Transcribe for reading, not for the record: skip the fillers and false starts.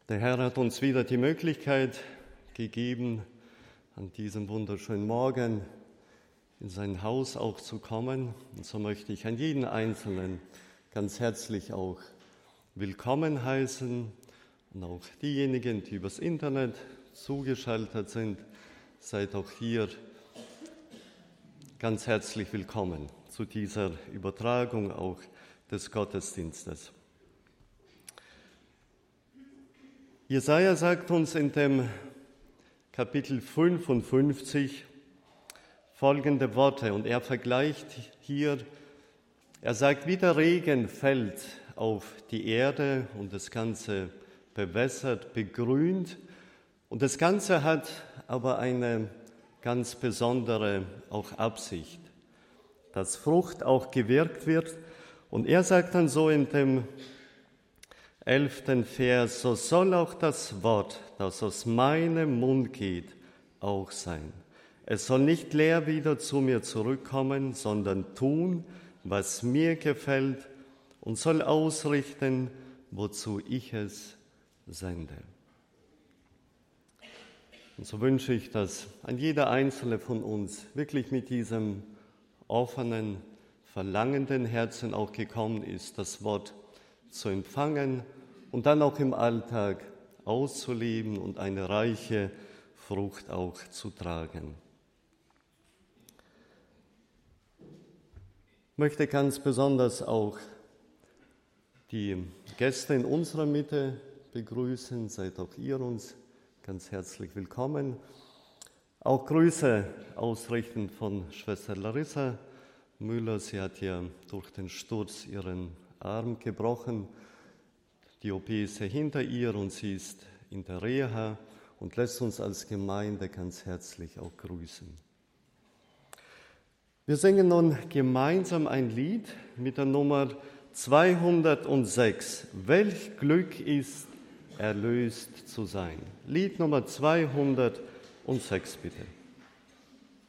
Der Herr hat uns wieder die Möglichkeit gegeben, an diesem wunderschönen Morgen in sein Haus auch zu kommen. Und so möchte ich an jeden Einzelnen ganz herzlich auch willkommen heißen und auch diejenigen, die übers Internet zugeschaltet sind, seid auch hier ganz herzlich willkommen zu dieser Übertragung auch des Gottesdienstes. Jesaja sagt uns in dem Kapitel 55 folgende Worte, und er vergleicht hier, er sagt, wie der Regen fällt auf die Erde und das Ganze bewässert, begrünt, und das Ganze hat aber eine ganz besondere auch Absicht, dass Frucht auch gewirkt wird. Und er sagt dann so in dem 11. Vers, so soll auch das Wort, das aus meinem Mund geht, auch sein. Es soll nicht leer wieder zu mir zurückkommen, sondern tun, was mir gefällt, und soll ausrichten, wozu ich es sende. Und so wünsche ich, dass ein jeder Einzelne von uns wirklich mit diesem offenen, verlangenden Herzen auch gekommen ist, das Wort zu empfangen und dann auch im Alltag auszuleben und eine reiche Frucht auch zu tragen. Ich möchte ganz besonders auch die Gäste in unserer Mitte begrüßen. Seid auch ihr uns ganz herzlich willkommen. Auch Grüße ausrichten von Schwester Larissa Müller. Sie hat ja durch den Sturz ihren Arm gebrochen. Die OP ist ja hinter ihr und sie ist in der Reha und lässt uns als Gemeinde ganz herzlich auch grüßen. Wir singen nun gemeinsam ein Lied mit der Nummer 206. Welch Glück ist, erlöst zu sein. Lied Nummer 206, bitte.